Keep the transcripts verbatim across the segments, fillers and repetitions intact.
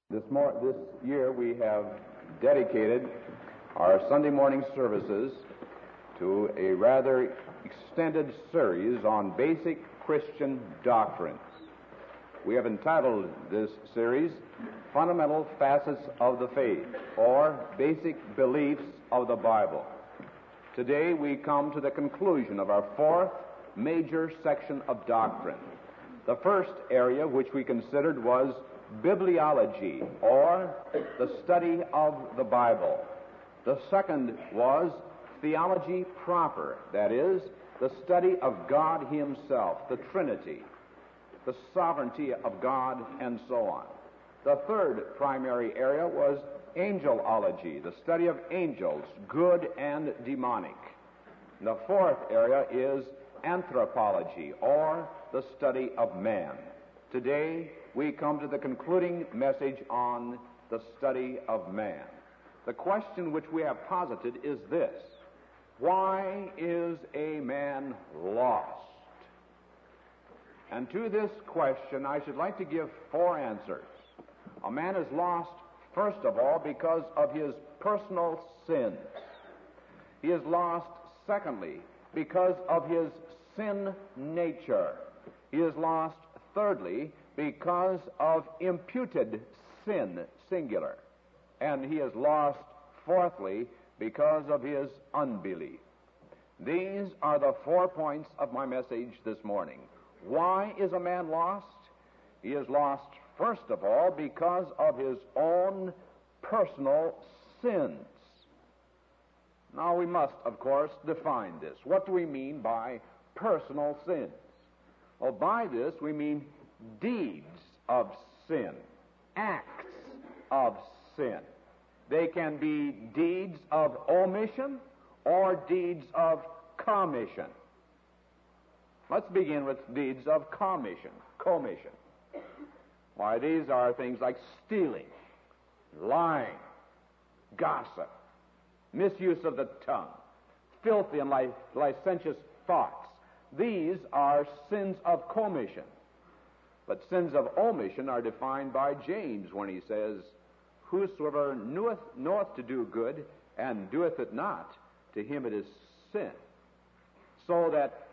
This, more, this year we have dedicated our Sunday morning services to a rather extended series on basic Christian doctrines. We have entitled this series, Fundamental Facets of the Faith, or Basic Beliefs of the Bible. Today we come to the conclusion of our fourth major section of doctrine. The first area which we considered was bibliology, or the study of the Bible. The second was theology proper, that is, the study of God Himself, the Trinity, the sovereignty of God, and so on. The third primary area was angelology, the study of angels, good and demonic. The fourth area is anthropology, or the study of man. Today, we come to the concluding message on the study of man. The question which we have posited is this: why is a man lost? And to this question, I should like to give four answers. A man is lost, first of all, because of his personal sins. He is lost, secondly, because of his sin nature. He is lost, thirdly, because of imputed sin, singular. And he is lost, fourthly, because of his unbelief. These are the four points of my message this morning. Why is a man lost? He is lost, first of all, because of his own personal sins. Now, we must, of course, define this. What do we mean by personal sins? Well, by this we mean deeds of sin, acts of sin. They can be deeds of omission or deeds of commission. Let's begin with deeds of commission, commission. Why, these are things like stealing, lying, gossip, misuse of the tongue, filthy and li- licentious thoughts. These are sins of commission. But sins of omission are defined by James when he says, "Whosoever knoweth, knoweth to do good and doeth it not, to him it is sin." So that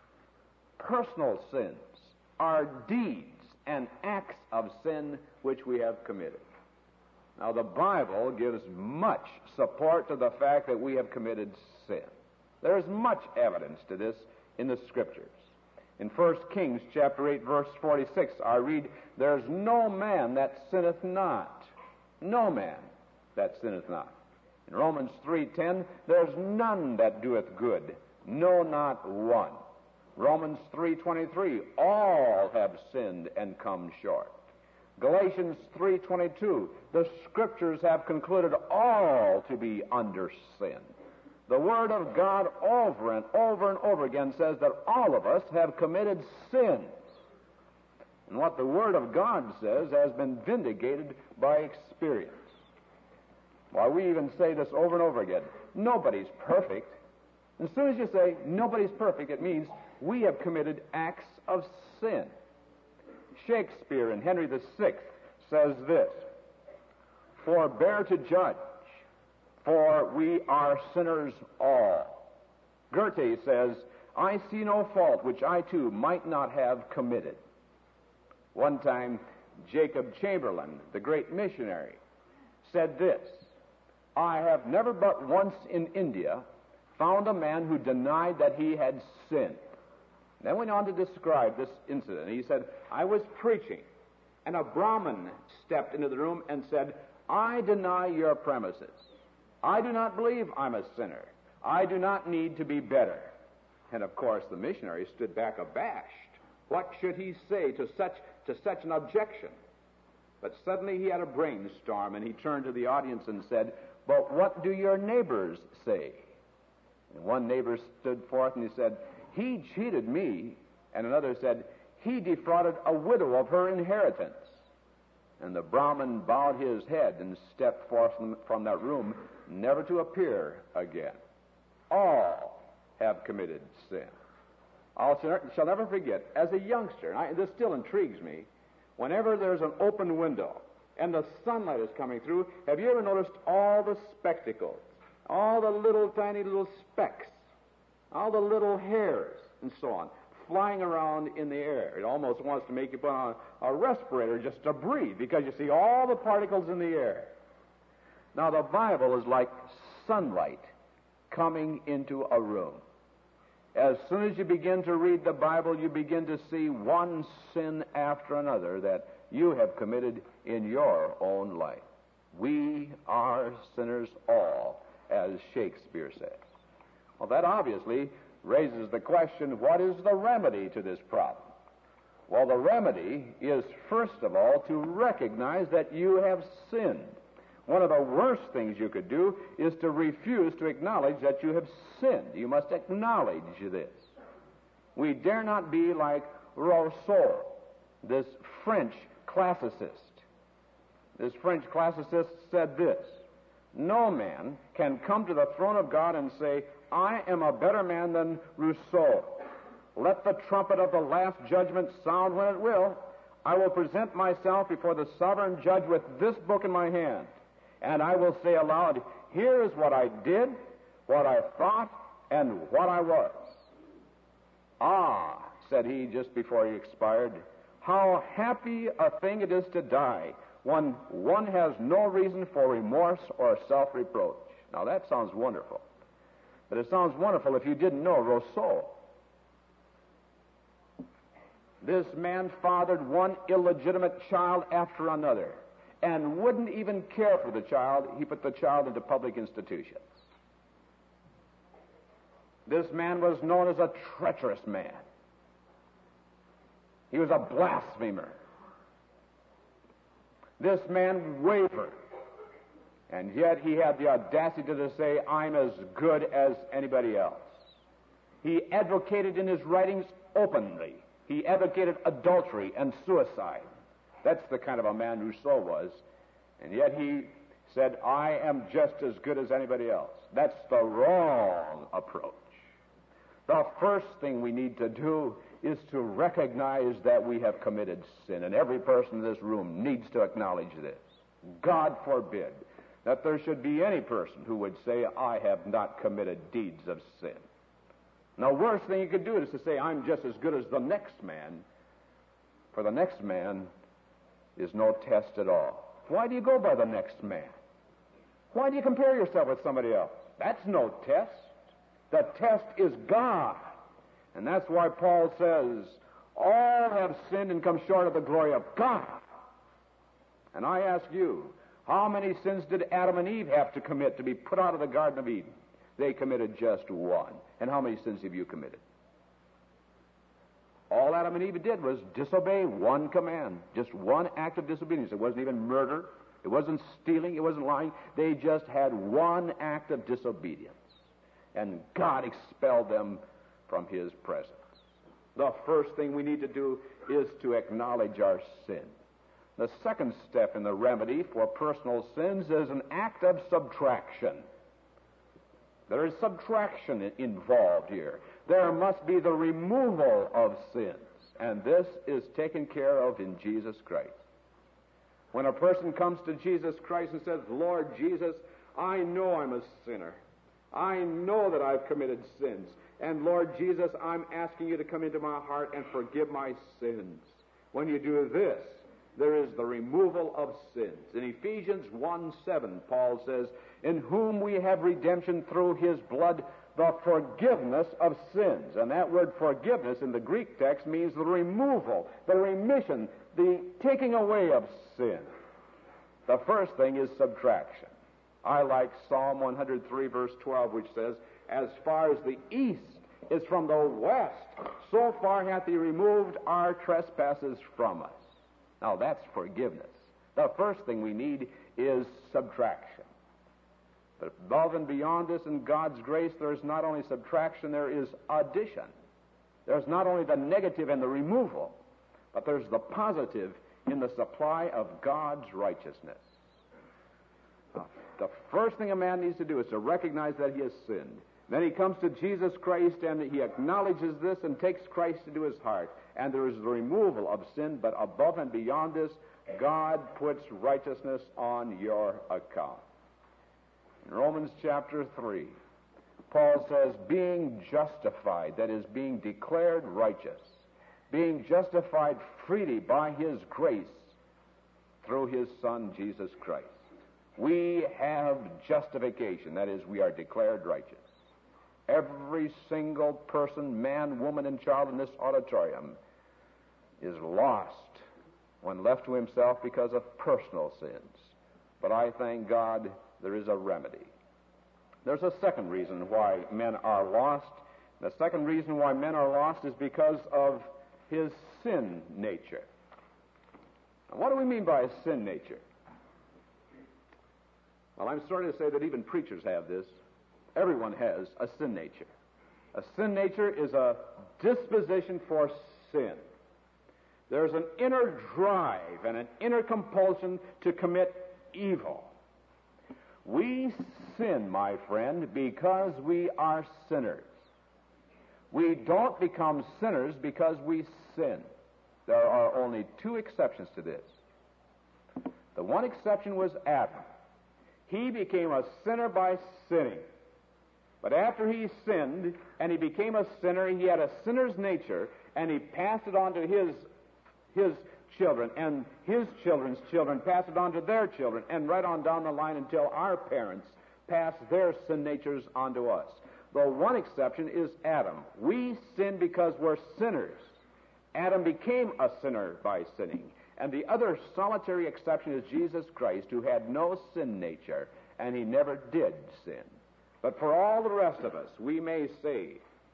personal sins are deeds and acts of sin which we have committed. Now, the Bible gives much support to the fact that we have committed sin. There is much evidence to this in the Scriptures. In First Kings chapter eight, verse forty-six, I read, "There's no man that sinneth not. No man that sinneth not." In Romans three ten, "There's none that doeth good, no, not one." Romans three twenty-three, "All have sinned and come short." Galatians three twenty-two, "The Scriptures have concluded all to be under sin." The Word of God over and over and over again says that all of us have committed sins. And what the Word of God says has been vindicated by experience. Why, we even say this over and over again. Nobody's perfect. And as soon as you say nobody's perfect, it means we have committed acts of sin. Shakespeare in Henry the Sixth says this: "Forbear to judge, for we are sinners all." Goethe says, "I see no fault which I too might not have committed." One time, Jacob Chamberlain, the great missionary, said this: "I have never but once in India found a man who denied that he had sinned." Then went on to describe this incident. He said, "I was preaching, and a Brahmin stepped into the room and said, 'I deny your premises. I do not believe I'm a sinner. I do not need to be better.' And of course the missionary stood back abashed. What should he say to such to such an objection? But suddenly he had a brainstorm, and he turned to the audience and said, 'But what do your neighbors say?' And one neighbor stood forth and he said, 'He cheated me.' And another said, 'He defrauded a widow of her inheritance.' And the Brahmin bowed his head and stepped forth from, from that room, never to appear again. All have committed sin. I shall never forget, as a youngster, and I, this still intrigues me, whenever there's an open window and the sunlight is coming through, have you ever noticed all the spectacles, all the little tiny little specks, all the little hairs, and so on, flying around in the air? It almost wants to make you put on a respirator just to breathe, because you see all the particles in the air. Now, the Bible is like sunlight coming into a room. As soon as you begin to read the Bible, you begin to see one sin after another that you have committed in your own life. We are sinners all, as Shakespeare says. Well, that obviously raises the question, what is the remedy to this problem? Well, the remedy is, first of all, to recognize that you have sinned. One of the worst things you could do is to refuse to acknowledge that you have sinned. You must acknowledge this. We dare not be like Rousseau, this French classicist. This French classicist said this: no man can come to the throne of God and say, I am a better man than Rousseau. Let the trumpet of the last judgment sound when it will. I will present myself before the sovereign judge with this book in my hand, and I will say aloud, here is what I did, what I thought, and what I was. Ah, said he just before he expired, how happy a thing it is to die when one has no reason for remorse or self-reproach. Now that sounds wonderful. But it sounds wonderful if you didn't know Rousseau. This man fathered one illegitimate child after another and wouldn't even care for the child. He put the child into public institutions. This man was known as a treacherous man. He was a blasphemer. This man wavered, and yet he had the audacity to say, I'm as good as anybody else. He advocated in his writings openly. He advocated adultery and suicide. That's the kind of a man Rousseau was. And yet he said, I am just as good as anybody else. That's the wrong approach. The first thing we need to do is to recognize that we have committed sin. And every person in this room needs to acknowledge this. God forbid that there should be any person who would say, I have not committed deeds of sin. Now, the worst thing you could do is to say, I'm just as good as the next man. For the next man is no test at all. Why do you go by the next man? Why do you compare yourself with somebody else? That's no test. The test is God. And that's why Paul says, all have sinned and come short of the glory of God. And I ask you, how many sins did Adam and Eve have to commit to be put out of the Garden of Eden? They committed just one. And how many sins have you committed? All Adam and Eve did was disobey one command, just one act of disobedience. It wasn't even murder. It wasn't stealing. It wasn't lying. They just had one act of disobedience. And God expelled them from his presence. The first thing we need to do is to acknowledge our sin. The second step in the remedy for personal sins is an act of subtraction. There is subtraction involved here. There must be the removal of sins, and this is taken care of in Jesus Christ. When a person comes to Jesus Christ and says, Lord Jesus, I know I'm a sinner. I know that I've committed sins. And Lord Jesus, I'm asking you to come into my heart and forgive my sins. When you do this, there is the removal of sins. In Ephesians one seven, Paul says, in whom we have redemption through his blood, the forgiveness of sins. And that word forgiveness in the Greek text means the removal, the remission, the taking away of sin. The first thing is subtraction. I like Psalm one hundred three, verse twelve, which says, as far as the east is from the west, so far hath he removed our trespasses from us. Now, that's forgiveness. The first thing we need is subtraction. But above and beyond this, in God's grace, there is not only subtraction, there is addition. There's not only the negative and the removal, but there's the positive in the supply of God's righteousness. Now, the first thing a man needs to do is to recognize that he has sinned. Then he comes to Jesus Christ and he acknowledges this and takes Christ into his heart. And there is the removal of sin, but above and beyond this, God puts righteousness on your account. In Romans chapter three, Paul says, being justified, that is, being declared righteous, being justified freely by his grace through his Son, Jesus Christ. We have justification, that is, we are declared righteous. Every single person, man, woman, and child in this auditorium is lost when left to himself because of personal sins. But I thank God there is a remedy. There's a second reason why men are lost. The second reason why men are lost is because of his sin nature. Now, what do we mean by a sin nature? Well, I'm sorry to say that even preachers have this. Everyone has a sin nature. A sin nature is a disposition for sin. There's an inner drive and an inner compulsion to commit evil. We sin, my friend, because we are sinners. We don't become sinners because we sin. There are only two exceptions to this. The one exception was Adam. He became a sinner by sinning. But after he sinned and he became a sinner, he had a sinner's nature, and he passed it on to his, his children, and his children's children passed it on to their children, and right on down the line until our parents passed their sin natures on to us. The one exception is Adam. We sin because we're sinners. Adam became a sinner by sinning. And the other solitary exception is Jesus Christ, who had no sin nature, and he never did sin. But for all the rest of us, we may say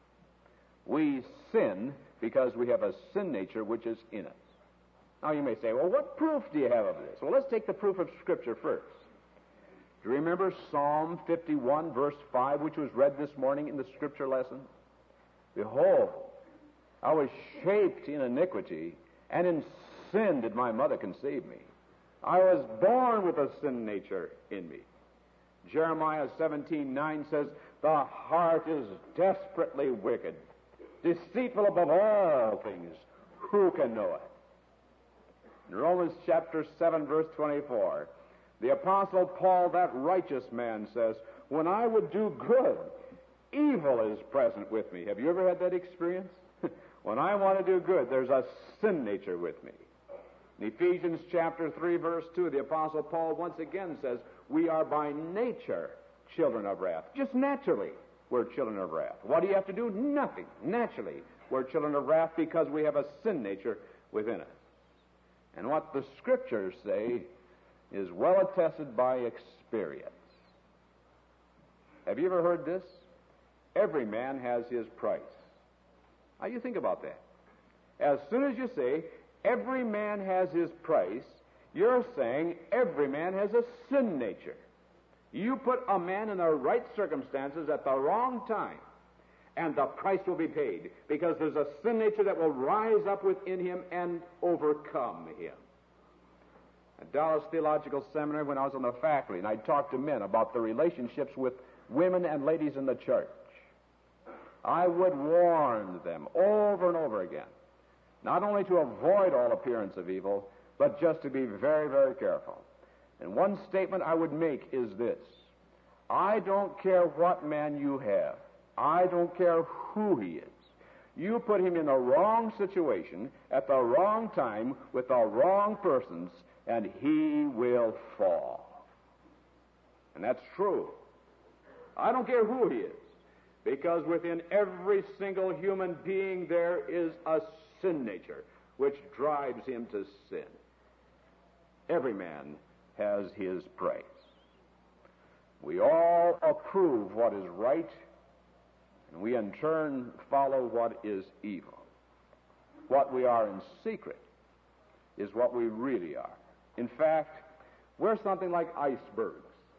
we sin because we have a sin nature which is in us. Now you may say, well, what proof do you have of this? Well, let's take the proof of Scripture first. Do you remember Psalm fifty-one, verse five, which was read this morning in the Scripture lesson? Behold, I was shaped in iniquity, and in sin did my mother conceive me. I was born with a sin nature in me. Jeremiah seventeen nine says, the heart is desperately wicked, deceitful above all things. Who can know it? In Romans chapter seven, verse twenty-four, the Apostle Paul, that righteous man, says, when I would do good, evil is present with me. Have you ever had that experience? When I want to do good, there's a sin nature with me. In Ephesians chapter three, verse two, the Apostle Paul once again says, we are by nature children of wrath. Just naturally, we're children of wrath. What do you have to do? Nothing. Naturally, we're children of wrath because we have a sin nature within us. And what the Scriptures say is well attested by experience. Have you ever heard this? Every man has his price. Now you think about that. As soon as you say, every man has his price, you're saying every man has a sin nature. You put a man in the right circumstances at the wrong time, and the price will be paid, because there's a sin nature that will rise up within him and overcome him. At Dallas Theological Seminary, when I was on the faculty, and I talked to men about the relationships with women and ladies in the church, I would warn them over and over again, not only to avoid all appearance of evil, but just to be very, very careful. And one statement I would make is this: I don't care what man you have. I don't care who he is. You put him in the wrong situation at the wrong time with the wrong persons, and he will fall. And that's true. I don't care who he is, because within every single human being there is a sin nature which drives him to sin. Every man has his price. We all approve what is right, and we in turn follow what is evil. What we are in secret is what we really are. In fact, we're something like icebergs.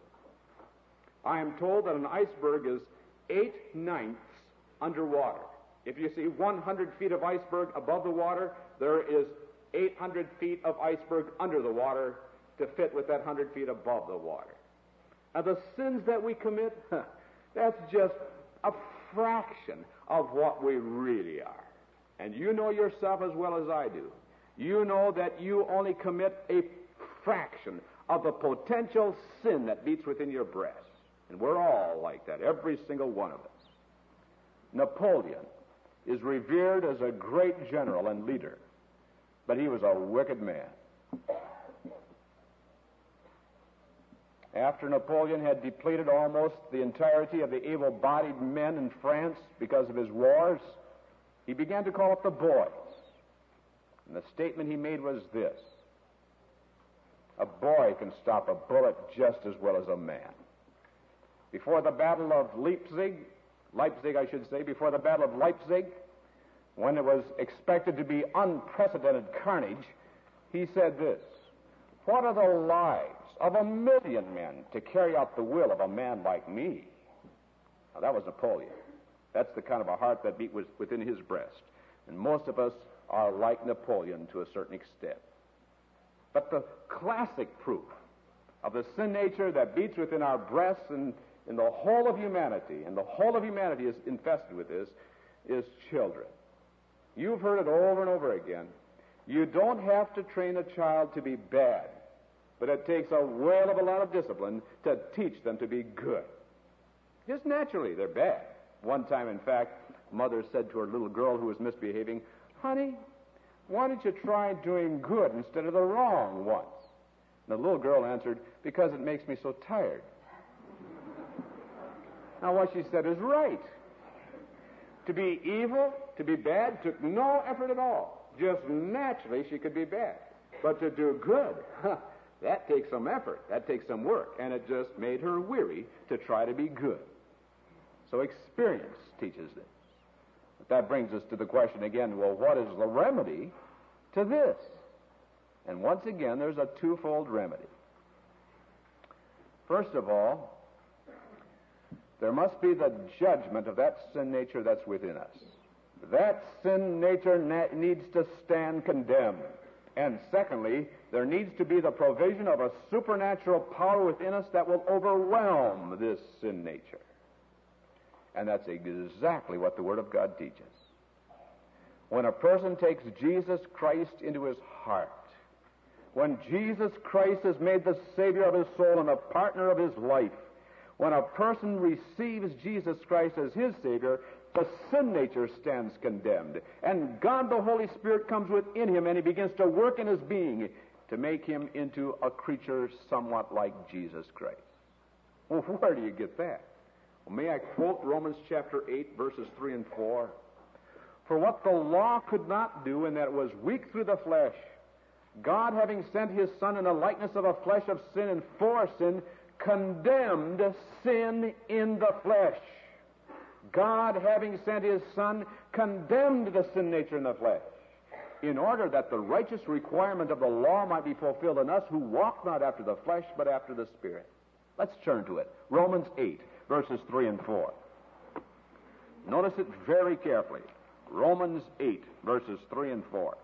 I am told that an iceberg is eight-ninths underwater. If you see one hundred feet of iceberg above the water, there is eight hundred feet of iceberg under the water to fit with that one hundred feet above the water. Now, the sins that we commit, that's just a fraction of what we really are. And you know yourself as well as I do. you know that you only commit a fraction of the potential sin that beats within your breast. And we're all like that, every single one of us. Napoleon is revered as a great general and leader, but he was a wicked man. After Napoleon had depleted almost the entirety of the able-bodied men in France because of his wars, he began to call up the boys. And the statement he made was this: a boy can stop a bullet just as well as a man. Before the Battle of Leipzig, Leipzig, I should say, before the Battle of Leipzig, when it was expected to be unprecedented carnage, he said this: what are the lives of a million men to carry out the will of a man like me? Now, that was Napoleon. That's the kind of a heart that beat within his breast. And most of us are like Napoleon to a certain extent. But the classic proof of the sin nature that beats within our breasts and in the whole of humanity, and the whole of humanity is infested with this, is children. You've heard it over and over again. You don't have to train a child to be bad, but it takes a whale of a lot of discipline to teach them to be good. Just naturally, they're bad. One time, in fact, mother said to her little girl who was misbehaving, "Honey, why don't you try doing good instead of the wrong once?" And the little girl answered, "Because it makes me so tired." Now, what she said is right. To be evil, to be bad, took no effort at all. Just naturally, she could be bad. But to do good, huh, that takes some effort. That takes some work. And it just made her weary to try to be good. So experience teaches this. But that brings us to the question again, well, what is the remedy to this? And once again, there's a twofold remedy. First of all, there must be the judgment of that sin nature that's within us. That sin nature na- needs to stand condemned. And secondly, there needs to be the provision of a supernatural power within us that will overwhelm this sin nature. And that's exactly what the Word of God teaches. When a person takes Jesus Christ into his heart, when Jesus Christ is made the Savior of his soul and a partner of his life, when a person receives Jesus Christ as his Savior, the sin nature stands condemned. And God the Holy Spirit comes within him and he begins to work in his being to make him into a creature somewhat like Jesus Christ. Well, where do you get that? Well, may I quote Romans chapter eight, verses three and four? For what the law could not do, in that it was weak through the flesh, God, having sent his Son in the likeness of a flesh of sin and for sin, condemned sin in the flesh. God, having sent his Son, condemned the sin nature in the flesh, in order that the righteous requirement of the law might be fulfilled in us who walk not after the flesh, but after the Spirit. Let's turn to it. Romans eight, verses three and four. Notice it very carefully. Romans eight, verses three and four.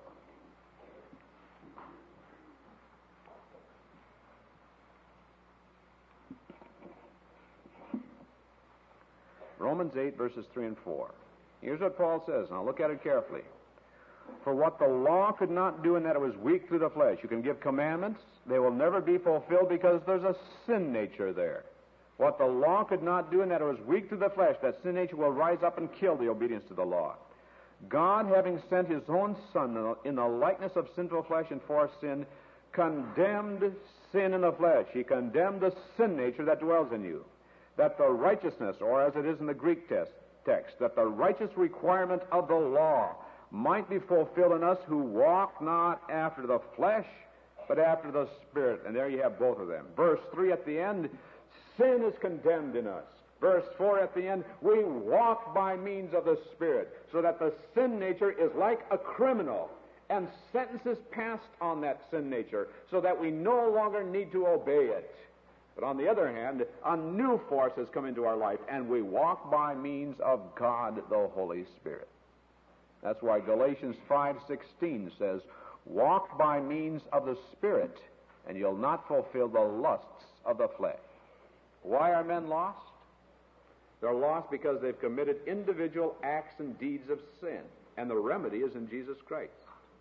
Romans eight, verses three and four. Here's what Paul says. Now look at it carefully. For what the law could not do in that it was weak through the flesh. You can give commandments. They will never be fulfilled because there's a sin nature there. What the law could not do in that it was weak through the flesh, that sin nature will rise up and kill the obedience to the law. God, having sent his own Son in the likeness of sinful flesh and for sin, condemned sin in the flesh. He condemned the sin nature that dwells in you. That the righteousness, or as it is in the Greek test, text, that the righteous requirement of the law might be fulfilled in us who walk not after the flesh, but after the Spirit. And there you have both of them. Verse three at the end, sin is condemned in us. Verse four at the end, we walk by means of the Spirit, so that the sin nature is like a criminal, and sentences passed on that sin nature, so that we no longer need to obey it. But on the other hand, a new force has come into our life, and we walk by means of God the Holy Spirit. That's why Galatians five sixteen says, walk by means of the Spirit, and you'll not fulfill the lusts of the flesh. Why are men lost? They're lost because they've committed individual acts and deeds of sin, and the remedy is in Jesus Christ.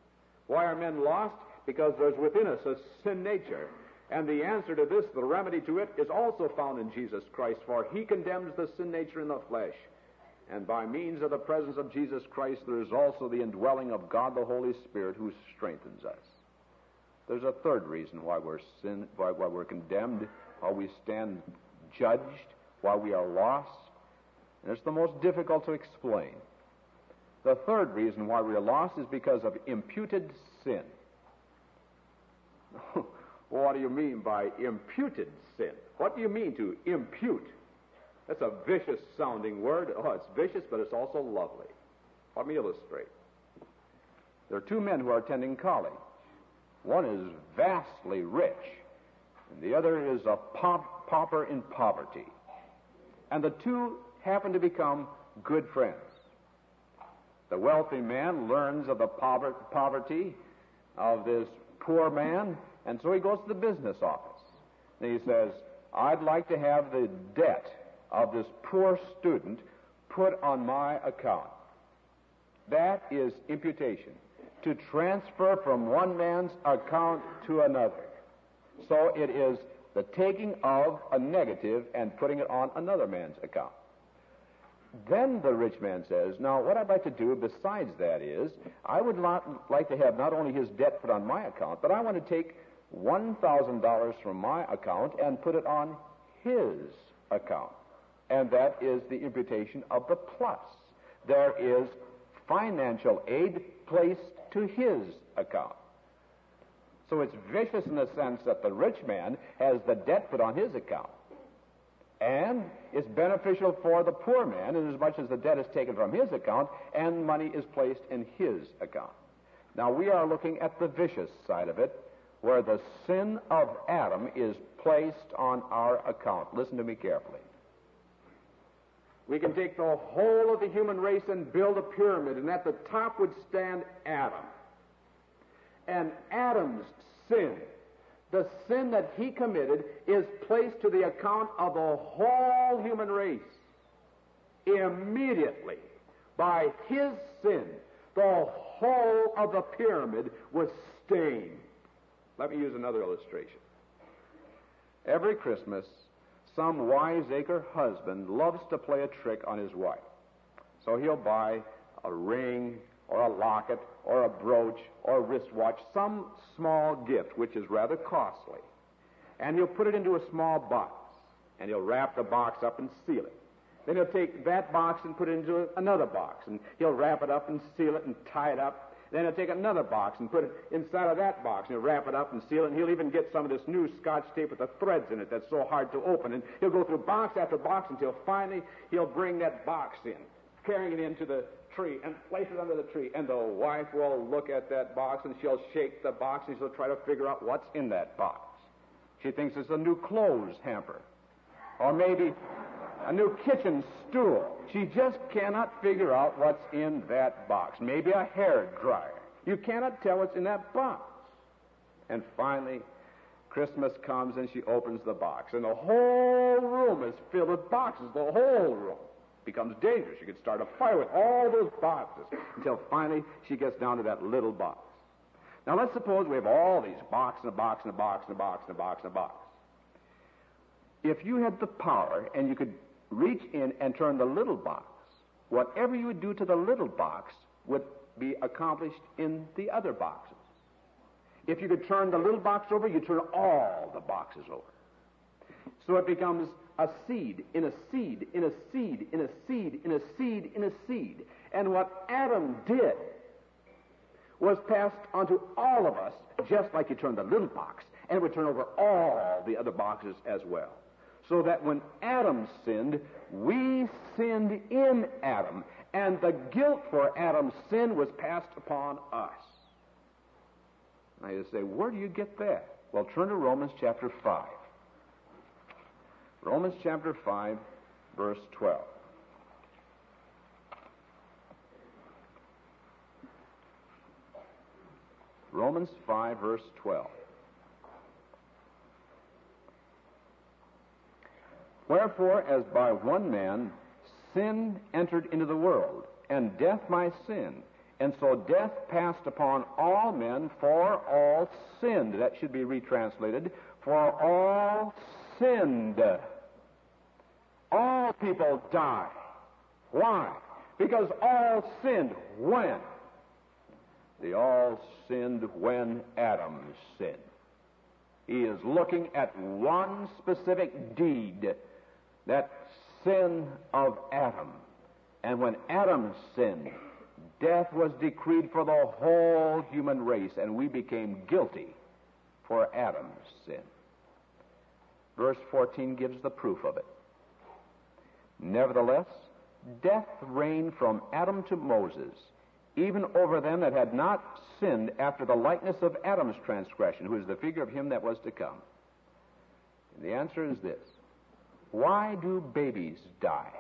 Why are men lost? Because there's within us a sin nature. And the answer to this, the remedy to it, is also found in Jesus Christ, for he condemns the sin nature in the flesh. And by means of the presence of Jesus Christ, there is also the indwelling of God the Holy Spirit, who strengthens us. There's a third reason why we're sin, why, why we're condemned, why we stand judged, why we are lost. And it's the most difficult to explain. The third reason why we are lost is because of imputed sin. What do you mean by imputed sin? What do you mean to impute? That's a vicious-sounding word. Oh, it's vicious, but it's also lovely. Let me illustrate. There are two men who are attending college. One is vastly rich, and the other is a pop, pauper in poverty. And the two happen to become good friends. The wealthy man learns of the poverty of this poor man, and so he goes to the business office. And he says, I'd like to have the debt of this poor student put on my account. That is imputation, to transfer from one man's account to another. So it is the taking of a negative and putting it on another man's account. Then the rich man says, now what I'd like to do besides that is, I would not like to have not only his debt put on my account, but I want to take one thousand dollars from my account and put it on his account. And that is the imputation of the plus. There is financial aid placed to his account. So it's vicious in the sense that the rich man has the debt put on his account. And it's beneficial for the poor man inasmuch as the debt is taken from his account and money is placed in his account. Now we are looking at the vicious side of it, where the sin of Adam is placed on our account. Listen to me carefully. We can take the whole of the human race and build a pyramid, and at the top would stand Adam. And Adam's sin, the sin that he committed, is placed to the account of the whole human race. Immediately, by his sin, the whole of the pyramid was stained. Let me use another illustration. Every Christmas, some wiseacre husband loves to play a trick on his wife. So he'll buy a ring or a locket or a brooch or a wristwatch, some small gift which is rather costly. And he'll put it into a small box, and he'll wrap the box up and seal it. Then he'll take that box and put it into another box, and he'll wrap it up and seal it and tie it up. Then he'll take another box and put it inside of that box, and he'll wrap it up and seal it, and he'll even get some of this new Scotch tape with the threads in it that's so hard to open. And he'll go through box after box until finally he'll bring that box in, carrying it into the tree and place it under the tree. And the wife will look at that box, and she'll shake the box, and she'll try to figure out what's in that box. She thinks it's a new clothes hamper, or maybe a new kitchen stool. She just cannot figure out what's in that box. Maybe a hair dryer. You cannot tell what's in that box. And finally, Christmas comes and she opens the box, and the whole room is filled with boxes. The whole room becomes dangerous. You could start a fire with all those boxes until finally she gets down to that little box. Now let's suppose we have all these box and a box and a box and a box and a box and a box. If you had the power and you could reach in and turn the little box, whatever you would do to the little box would be accomplished in the other boxes. If you could turn the little box over, you turn all the boxes over. So it becomes a seed in a seed in a seed in a seed in a seed in a seed. And what Adam did was passed onto all of us, just like you turned the little box, and it would turn over all the other boxes as well. So that when Adam sinned, we sinned in Adam, and the guilt for Adam's sin was passed upon us. Now you say, where do you get that? Well, turn to Romans chapter five. Romans chapter five, verse twelve. Romans five, verse twelve. Wherefore, as by one man sin entered into the world, and death by sin, And so death passed upon all men, for all sinned. That should be retranslated. For all sinned. All people die. Why? Because all sinned. When? They all sinned when Adam sinned. He is looking at one specific deed, that sin of Adam. And when Adam sinned, death was decreed for the whole human race, and we became guilty for Adam's sin. Verse fourteen gives the proof of it. Nevertheless, death reigned from Adam to Moses, even over them that had not sinned after the likeness of Adam's transgression, who is the figure of him that was to come. And the answer is this. Why do babies die?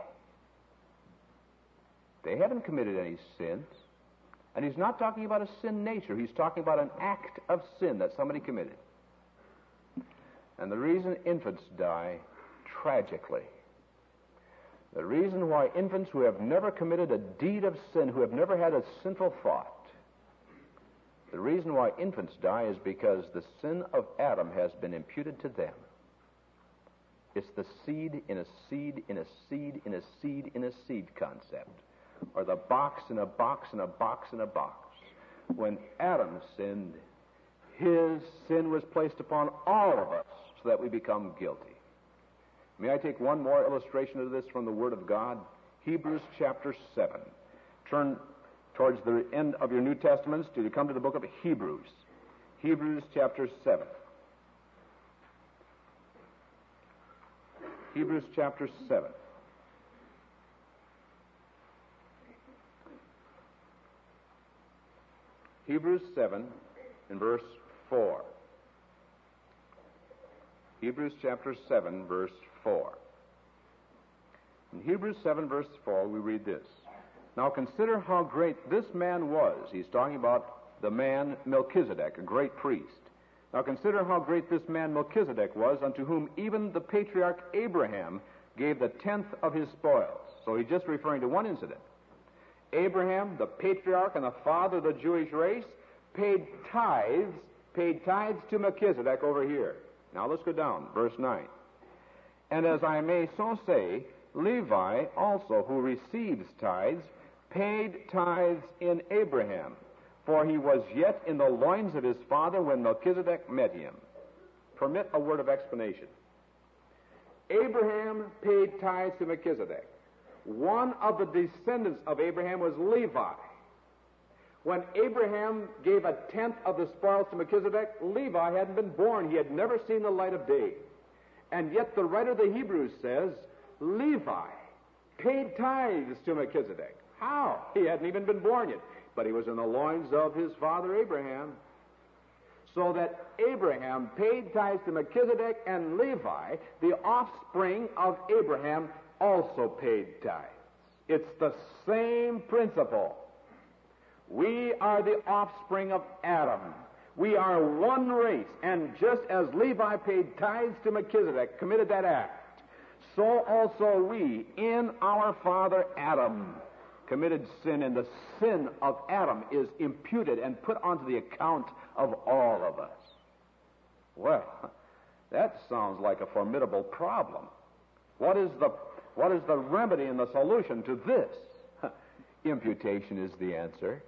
They haven't committed any sins. And he's not talking about a sin nature. He's talking about an act of sin that somebody committed. And the reason infants die tragically, the reason why infants who have never committed a deed of sin, who have never had a sinful thought, the reason why infants die is because the sin of Adam has been imputed to them. It's the seed in a seed in a seed in a seed in a seed concept, or the box in a box in a box in a box. When Adam sinned, his sin was placed upon all of us so that we become guilty. May I take one more illustration of this from the Word of God? Hebrews chapter seven. Turn towards the end of your New Testaments till you come to the book of Hebrews. Hebrews chapter seven. Hebrews chapter seven. Hebrews seven and verse four. Hebrews chapter seven, verse four. In Hebrews seven, verse four, we read this. Now consider how great this man was. He's talking about the man Melchizedek, a great priest. Now consider how great this man Melchizedek was, unto whom even the patriarch Abraham gave the tenth of his spoils. So he's just referring to one incident. Abraham, the patriarch and the father of the Jewish race, paid tithes, paid tithes to Melchizedek over here. Now let's go down, verse nine. And as I may so say, Levi also, who receives tithes, paid tithes in Abraham, for he was yet in the loins of his father when Melchizedek met him. Permit a word of explanation. Abraham paid tithes to Melchizedek. One of the descendants of Abraham was Levi. When Abraham gave a tenth of the spoils to Melchizedek, Levi hadn't been born. He had never seen the light of day. And yet the writer of the Hebrews says, Levi paid tithes to Melchizedek. How? He hadn't even been born yet. But he was in the loins of his father Abraham. So that Abraham paid tithes to Melchizedek, and Levi, the offspring of Abraham, also paid tithes. It's the same principle. We are the offspring of Adam. We are one race, and just as Levi paid tithes to Melchizedek, committed that act, so also we, in our father Adam, committed sin, and the sin of Adam is imputed and put onto the account of all of us. Well, that sounds like a formidable problem. What is the what is the remedy and the solution to this? Imputation is the answer.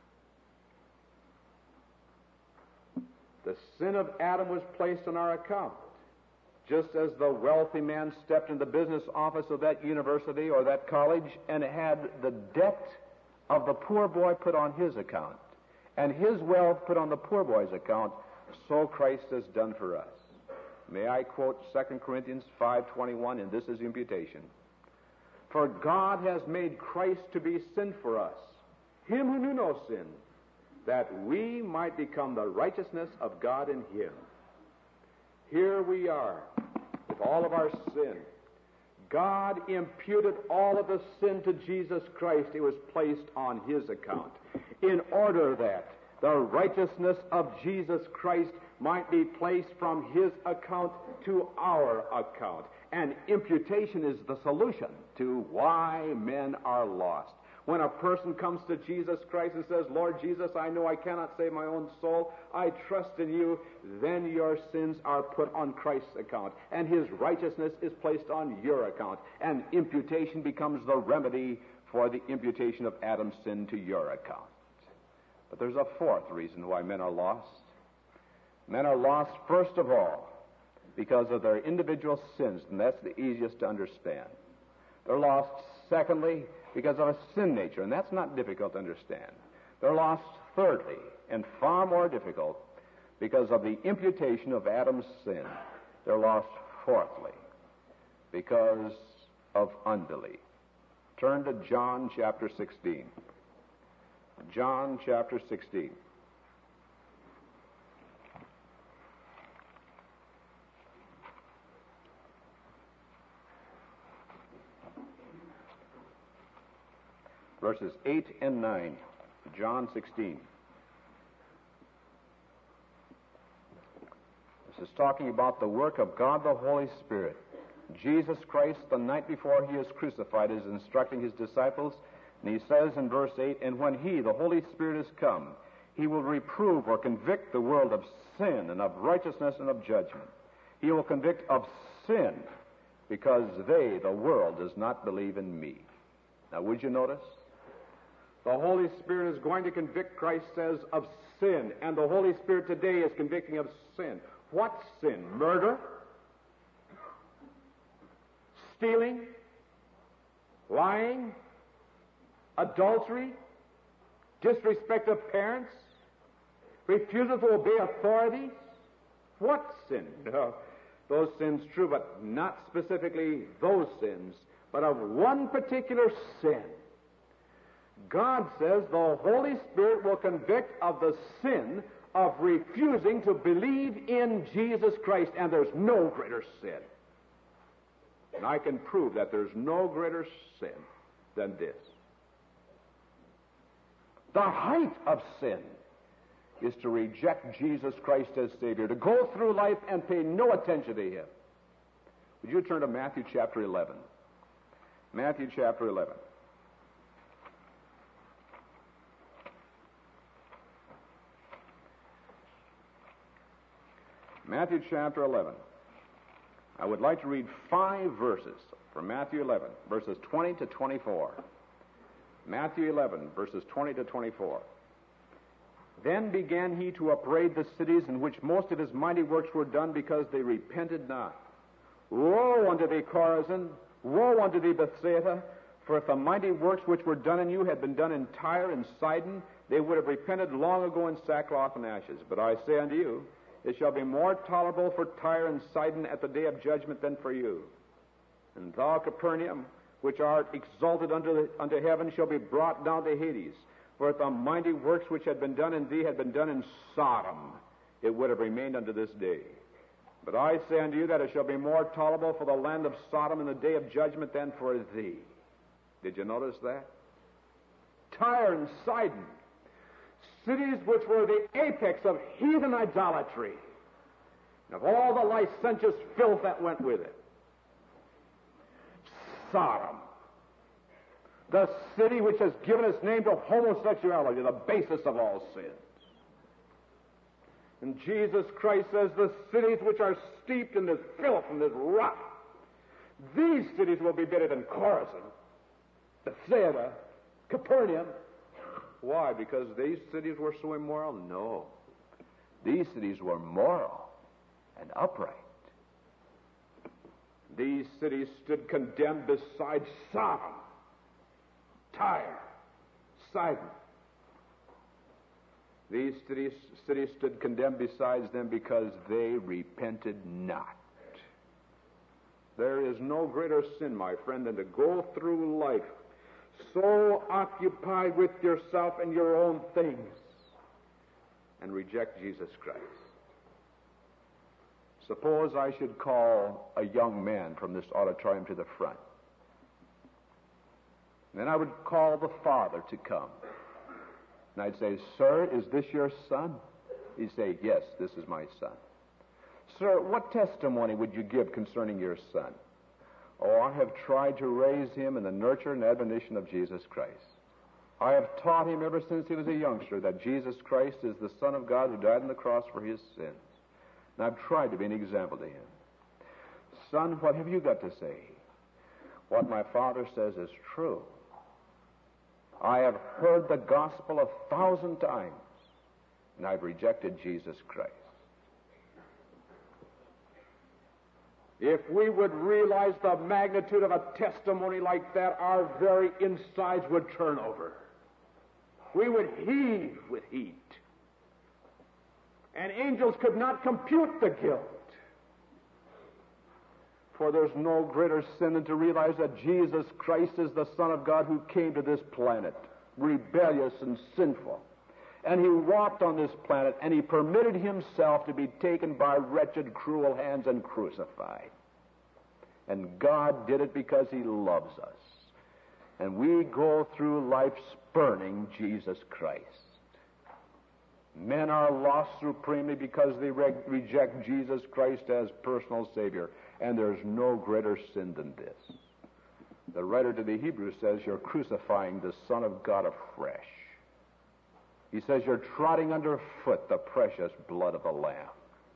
The sin of Adam was placed on our account. Just as the wealthy man stepped in the business office of that university or that college and had the debt of the poor boy put on his account, and his wealth put on the poor boy's account, so Christ has done for us. May I quote Second Corinthians five twenty-one, and this is imputation. For God has made Christ to be sin for us, him who knew no sin, that we might become the righteousness of God in him. Here we are, with all of our sin. God imputed all of the sin to Jesus Christ. It was placed on his account, in order that the righteousness of Jesus Christ might be placed from his account to our account. And imputation is the solution to why men are lost. When a person comes to Jesus Christ and says, Lord Jesus, I know I cannot save my own soul, I trust in you, then your sins are put on Christ's account, and his righteousness is placed on your account, and imputation becomes the remedy for the imputation of Adam's sin to your account. But there's a fourth reason why men are lost. Men are lost, first of all, because of their individual sins, and that's the easiest to understand. They're lost, secondly, because of a sin nature, and that's not difficult to understand. They're lost, thirdly, and far more difficult, because of the imputation of Adam's sin. They're lost, fourthly, because of unbelief. Turn to John chapter sixteen. John chapter sixteen. Verses eight and nine, John sixteen. This is talking about the work of God the Holy Spirit. Jesus Christ, the night before he is crucified, is instructing his disciples, and he says in verse eight, and when he, the Holy Spirit, is come, he will reprove or convict the world of sin and of righteousness and of judgment. He will convict of sin because they, the world, does not believe in me. Now, would you notice? The Holy Spirit is going to convict, Christ says, of sin. And the Holy Spirit today is convicting of sin. What sin? Murder? Stealing? Lying? Adultery? Disrespect of parents? Refusal to obey authorities? What sin? No, those sins true, but not specifically those sins, but of one particular sin. God says the Holy Spirit will convict of the sin of refusing to believe in Jesus Christ, and there's no greater sin. And I can prove that there's no greater sin than this. The height of sin is to reject Jesus Christ as Savior, to go through life and pay no attention to him. Would you turn to Matthew chapter eleven? Matthew chapter eleven. Matthew chapter eleven. I would like to read five verses from Matthew eleven, verses twenty to twenty-four. Matthew eleven, verses twenty to twenty-four. Then began he to upbraid the cities in which most of his mighty works were done, because they repented not. Woe unto thee, Chorazin! Woe unto thee, Bethsaida! For if the mighty works which were done in you had been done in Tyre and Sidon, they would have repented long ago in sackcloth and ashes. But I say unto you, it shall be more tolerable for Tyre and Sidon at the day of judgment than for you. And thou, Capernaum, which art exalted unto, the, unto heaven, shall be brought down to Hades. For if the mighty works which had been done in thee had been done in Sodom, it would have remained unto this day. But I say unto you that it shall be more tolerable for the land of Sodom in the day of judgment than for thee. Did you notice that? Tyre and Sidon, cities which were the apex of heathen idolatry, and of all the licentious filth that went with it. Sodom, the city which has given its name to homosexuality, the basis of all sins. And Jesus Christ says the cities which are steeped in this filth and this rot, these cities will be better than Chorazin, Bethsaida, Capernaum. Why? Because these cities were so immoral? No. These cities were moral and upright. These cities stood condemned beside Sodom, Tyre, Sidon. These cities, cities stood condemned besides them because they repented not. There is no greater sin, my friend, than to go through life so occupied with yourself and your own things and reject Jesus Christ. Suppose I should call a young man from this auditorium to the front. Then I would call the father to come. And I'd say, "Sir, is this your son?" He'd say, "Yes, this is my son." "Sir, what testimony would you give concerning your son?" "Oh, I have tried to raise him in the nurture and admonition of Jesus Christ." I have taught him ever since he was a youngster that Jesus Christ is the Son of God who died on the cross for his sins. And I've tried to be an example to him. Son, what have you got to say? What my father says is true. I have heard the gospel a thousand times, and I've rejected Jesus Christ. If we would realize the magnitude of a testimony like that, our very insides would turn over. We would heave with heat. And angels could not compute the guilt. For there's no greater sin than to realize that Jesus Christ is the Son of God who came to this planet, rebellious and sinful. And he walked on this planet, and he permitted himself to be taken by wretched, cruel hands and crucified. And God did it because he loves us. And we go through life spurning Jesus Christ. Men are lost supremely because they re- reject Jesus Christ as personal Savior. And there's no greater sin than this. The writer to the Hebrews says you're crucifying the Son of God afresh. He says you're trotting underfoot the precious blood of the Lamb.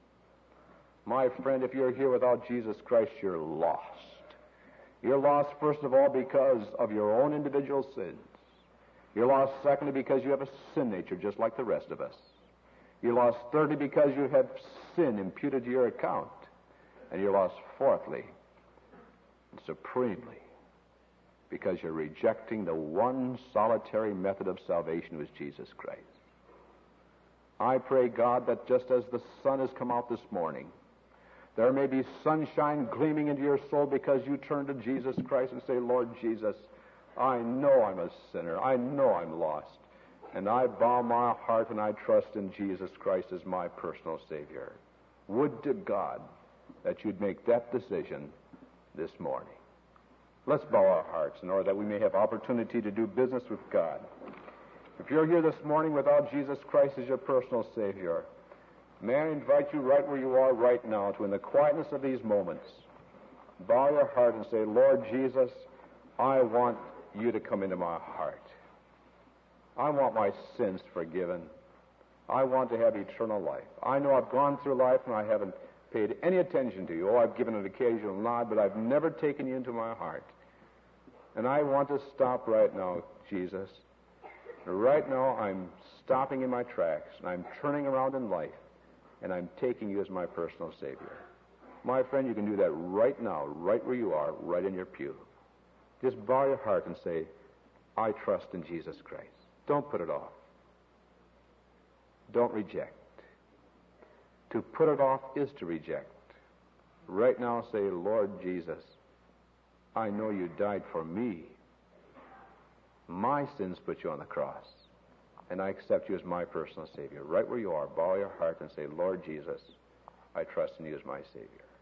My friend, if you're here without Jesus Christ, you're lost. You're lost, first of all, because of your own individual sins. You're lost, secondly, because you have a sin nature just like the rest of us. You're lost, thirdly, because you have sin imputed to your account. And you're lost, fourthly, and supremely, because you're rejecting the one solitary method of salvation, who is Jesus Christ. I pray, God, that just as the sun has come out this morning, there may be sunshine gleaming into your soul because you turn to Jesus Christ and say, Lord Jesus, I know I'm a sinner. I know I'm lost. And I bow my heart and I trust in Jesus Christ as my personal Savior. Would to God that you'd make that decision this morning. Let's bow our hearts in order that we may have opportunity to do business with God. If you're here this morning without Jesus Christ as your personal Savior, may I invite you right where you are right now to, in the quietness of these moments, bow your heart and say, Lord Jesus, I want you to come into my heart. I want my sins forgiven. I want to have eternal life. I know I've gone through life and I haven't paid any attention to you. Oh, I've given an occasional nod, but I've never taken you into my heart. And I want to stop right now, Jesus. Right now, I'm stopping in my tracks, and I'm turning around in life, and I'm taking you as my personal Savior. My friend, you can do that right now, right where you are, right in your pew. Just bow your heart and say, I trust in Jesus Christ. Don't put it off. Don't reject. To put it off is to reject. Right now, say, Lord Jesus, I know you died for me. My sins put you on the cross, and I accept you as my personal Savior. Right where you are, bow your heart and say, Lord Jesus, I trust in you as my Savior.